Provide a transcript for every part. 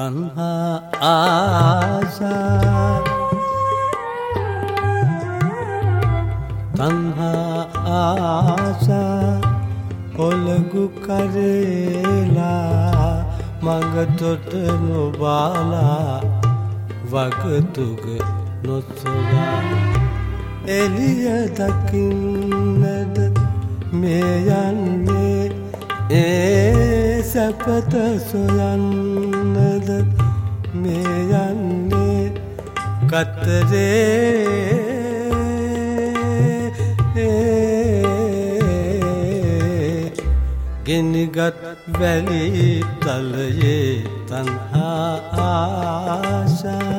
තණ්හා ආසා තණ්හා ආසා ඔලගු කරේලා මඟ තොට නොබාලා වගතුග නොසොයා එළිය දකින්නද මේ යන්නේ ඒ සැපත සොයන්නද මේ යන්නේ කතරේ ගෙනගත් වැලි තලයේ තණ්හා ආශා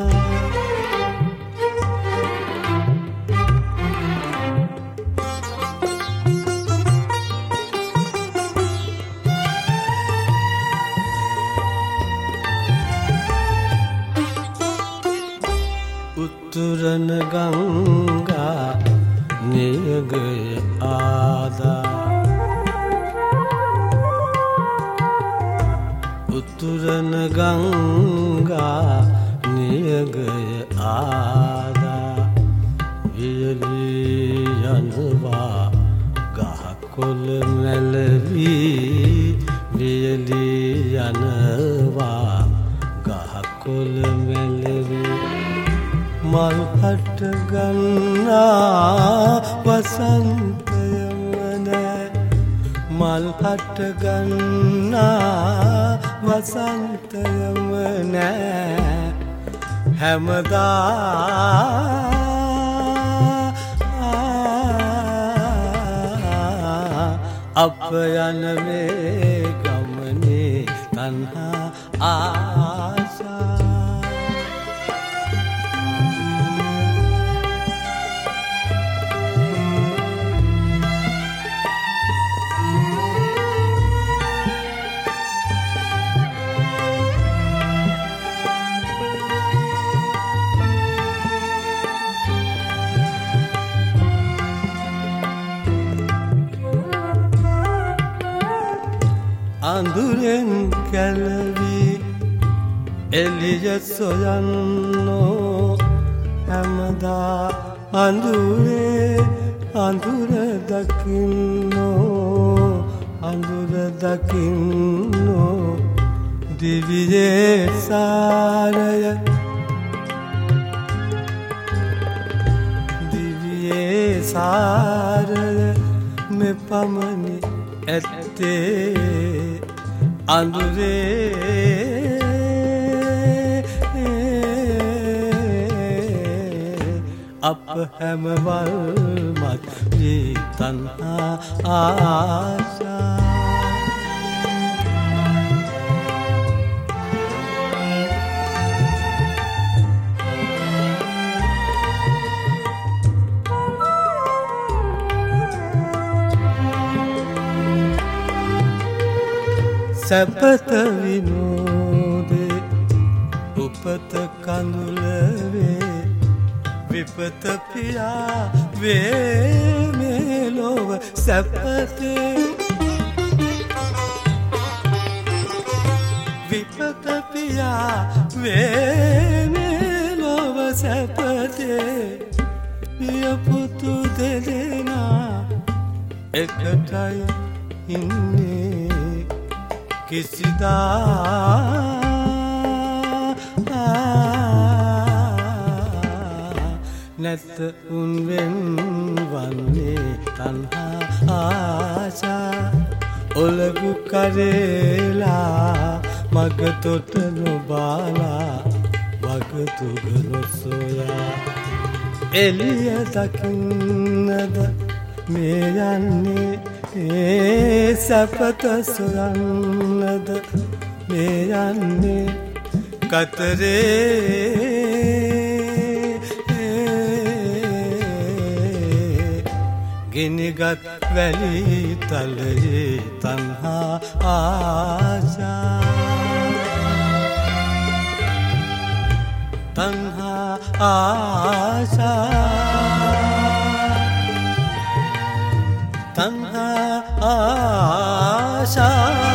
උතුරන ගංගා නියගය ආදා උතුරන ගංගා නියගය ආදා වියලී යනවා ගහකොළ මැලවී වියලී යනවා ගහකොළ මැලවී මල් හට ගන්නා වසන්තයම නෑ මල් හට ගන්නා වසන්තයම නෑ හැමදා අප යන මේ ගමනේ තණ්හා ආසා අඳුරෙන් කැලවී එළිය සොයන්නෝ හැමදා අඳුරේ අඳුර දකින්නෝ අඳුර දකින්නෝ දිවියේ සාරය දිවියේ සාරය මෙපමණි ඇත්තේ අඳුරේ අප හැමවල් මත් වී තණ්හා ආශා සැපත විනෝදේ උපත කඳුලවේ විපත පියා වේ මේ ලොව සැපතේ විපත පියා වේ මේ ලොව සැපතේ පිය පුතු දෙදෙනා එකටයි ඉන්නේ කිසිදා නැත උන්වෙන් වන්නේ තණ්හා ආශා ඔලගු කරේලා මග තොට නොබාලා වගතුග නොසොයා එළිය දකින්නද මේ යන්නේ ඒ සැපත සොයන්නද මේ යන්නේ කතරේ ගෙනගත් වැලි තලයේ තණ්හා ආශා තණ්හා ආශා තණ්හා ආශා